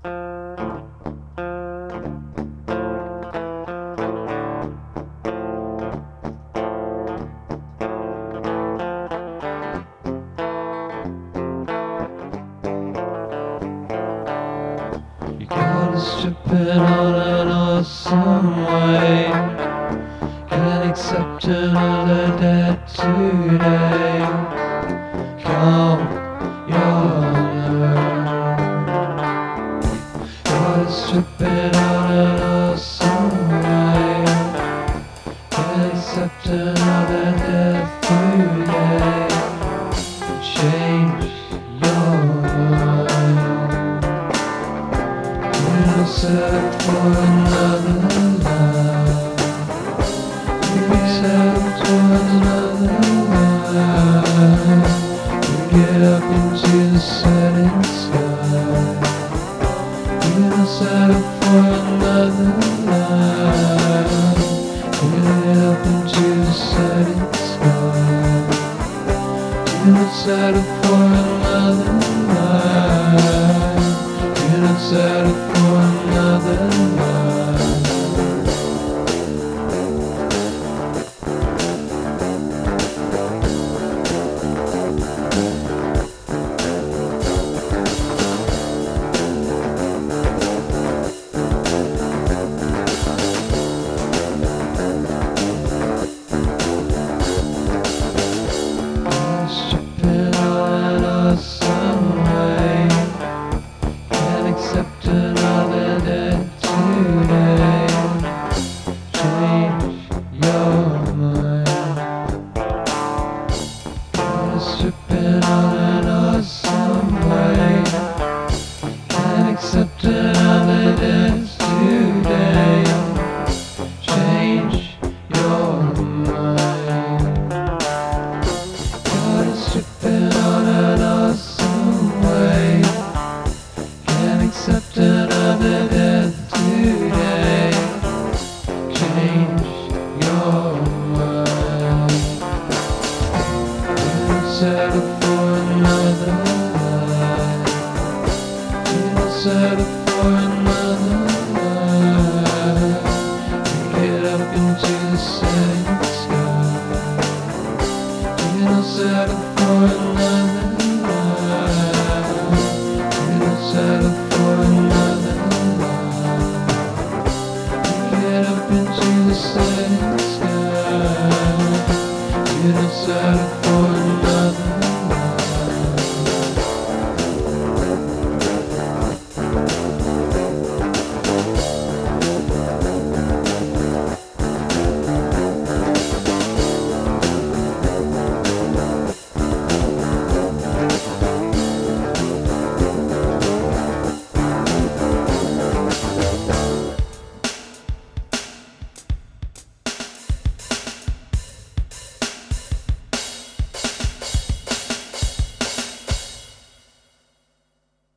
Stripping on an awesome way. Can't accept another debt today. Calm your nerve. You're stripping on an awesome way. Can't accept another debt today. Change your mind. Settle for another love. You settle for another love. You get up into the setting sky. You settle for another love. You get up into the setting sky. You settle for another love. You settle for another love. Stripping on an awesome way. Can't accept another debt today. Change your mind. You're stripping on an awesome way. Can't accept another debt today. Change your mind. You're stripping on an awesome way. Can't accept another death today. Change your mind. Don't settle for another life. Don't settle for another life. Get up into the setting sky. Don't settle for another life. Don't settle for another love. Get up into the setting sky. You don't settle for